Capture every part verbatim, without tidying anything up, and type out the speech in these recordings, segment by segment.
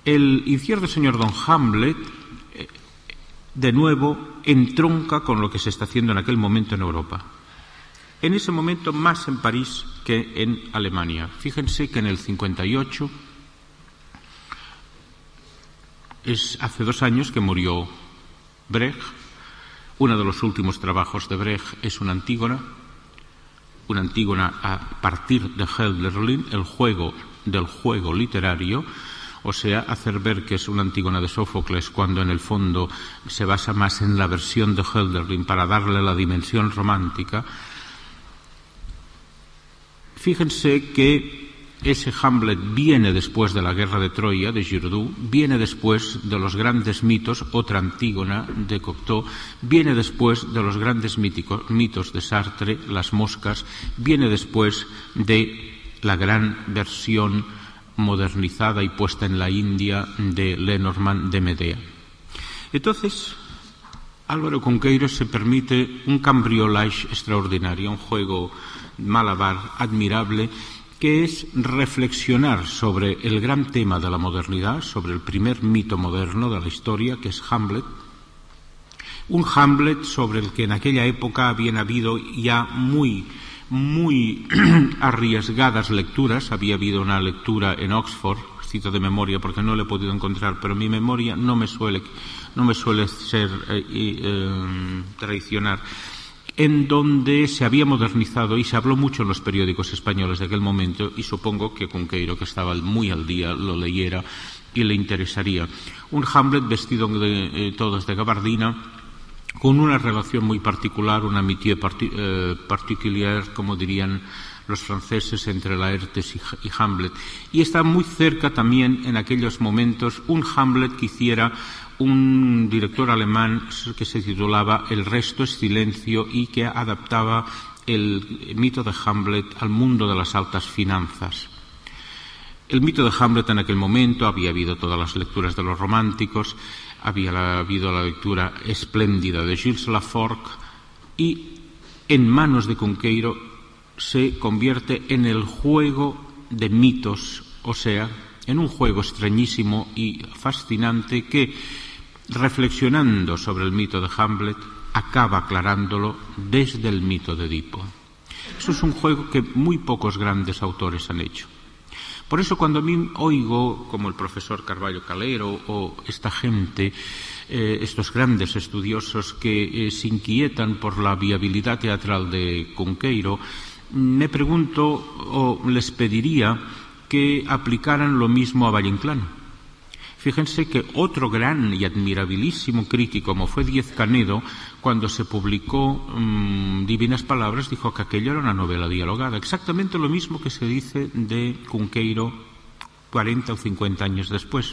El incierto señor Don Hamlet, eh, de nuevo, entronca con lo que se está haciendo en aquel momento en Europa. En ese momento más en París que en Alemania. Fíjense que en el cincuenta y ocho, es hace dos años que murió Brecht. Uno de los últimos trabajos de Brecht es una Antígona, una Antígona a partir de Hölderlin, el juego del juego literario, o sea, hacer ver que es una Antígona de Sófocles cuando en el fondo se basa más en la versión de Hölderlin para darle la dimensión romántica. Fíjense que ese Hamlet viene después de la guerra de Troya, de Giraudoux, viene después de los grandes mitos, otra Antígona de Cocteau, viene después de los grandes míticos, mitos de Sartre, las moscas, viene después de la gran versión modernizada y puesta en la India de Lenormand de Medea. Entonces, Álvaro Cunqueiro se permite un cambriolage extraordinario, un juego malabar admirable, que es reflexionar sobre el gran tema de la modernidad, sobre el primer mito moderno de la historia, que es Hamlet. Un Hamlet sobre el que en aquella época habían habido ya muy, muy arriesgadas lecturas. Había habido una lectura en Oxford, cito de memoria porque no lo he podido encontrar, pero mi memoria no me suele, no me suele ser eh, eh, traicionar, en donde se había modernizado y se habló mucho en los periódicos españoles de aquel momento, y supongo que Cunqueiro, que estaba muy al día, lo leyera y le interesaría. Un Hamlet vestido de eh, todos de gabardina, con una relación muy particular, una amitié parti eh, particulier, como dirían los franceses, entre Laertes y, y Hamlet. Y está muy cerca también en aquellos momentos un Hamlet que hiciera un director alemán que se titulaba El resto es silencio y que adaptaba el mito de Hamlet al mundo de las altas finanzas. El mito de Hamlet en aquel momento, había habido todas las lecturas de los románticos, había la, habido la lectura espléndida de Gilles Laforgue, y en manos de Cunqueiro se convierte en el juego de mitos, o sea, en un juego extrañísimo y fascinante que, reflexionando sobre el mito de Hamlet, acaba aclarándolo desde el mito de Edipo. Eso es un juego que muy pocos grandes autores han hecho. Por eso cuando a mí oigo, como el profesor Carballo Calero o esta gente, eh, estos grandes estudiosos que eh, se inquietan por la viabilidad teatral de Cunqueiro, me pregunto o les pediría que aplicaran lo mismo a Valle Inclán. Fíjense que otro gran y admirabilísimo crítico, como fue Díez Canedo, cuando se publicó mmm, Divinas Palabras, dijo que aquello era una novela dialogada. Exactamente lo mismo que se dice de Cunqueiro cuarenta o cincuenta años después.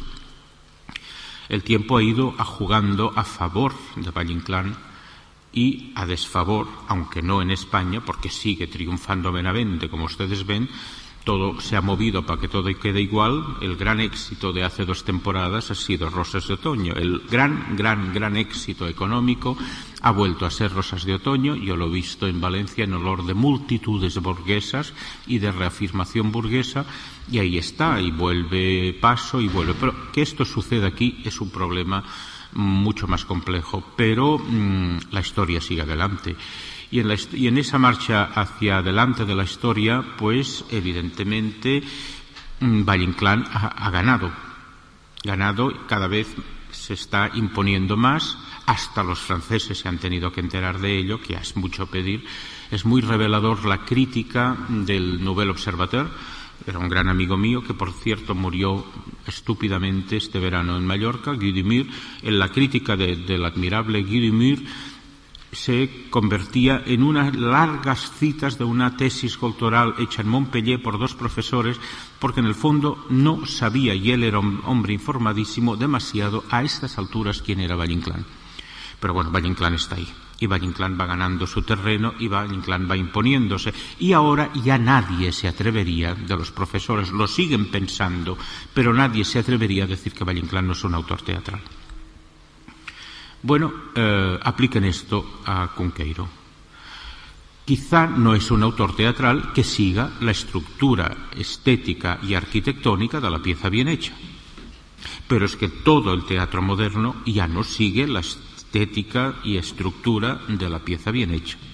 El tiempo ha ido a jugando a favor de Valle Inclán y a desfavor, aunque no en España, porque sigue triunfando Benavente, como ustedes ven. Todo se ha movido para que todo quede igual. El gran éxito de hace dos temporadas ha sido Rosas de Otoño. El gran, gran, gran éxito económico ha vuelto a ser Rosas de Otoño. Yo lo he visto en Valencia en olor de multitudes burguesas y de reafirmación burguesa, y ahí está, y vuelve Paso y vuelve. Pero que esto suceda aquí es un problema mucho más complejo, pero mmm, la historia sigue adelante. Y en, la, y en esa marcha hacia adelante de la historia, pues evidentemente Valle Inclán ha, ha ganado. Ganado, cada vez se está imponiendo más, hasta los franceses se han tenido que enterar de ello, que es mucho pedir. Es muy revelador la crítica del Nouvel Observateur. Era un gran amigo mío que, por cierto, murió estúpidamente este verano en Mallorca, Guy Dumur. En la crítica de, del admirable Guy Dumur se convertía en unas largas citas de una tesis doctoral hecha en Montpellier por dos profesores, porque en el fondo no sabía, y él era un hombre informadísimo, demasiado a estas alturas quién era Valle Inclán. Pero bueno, Valle Inclán está ahí, y Valle Inclán va ganando su terreno, y Valle Inclán va imponiéndose, y ahora ya nadie se atrevería, de los profesores lo siguen pensando, pero nadie se atrevería a decir que Valle Inclán no es un autor teatral. Bueno, eh, apliquen esto a Cunqueiro. Quizá no es un autor teatral que siga la estructura estética y arquitectónica de la pieza bien hecha, pero es que todo el teatro moderno ya no sigue la estética y estructura de la pieza bien hecha.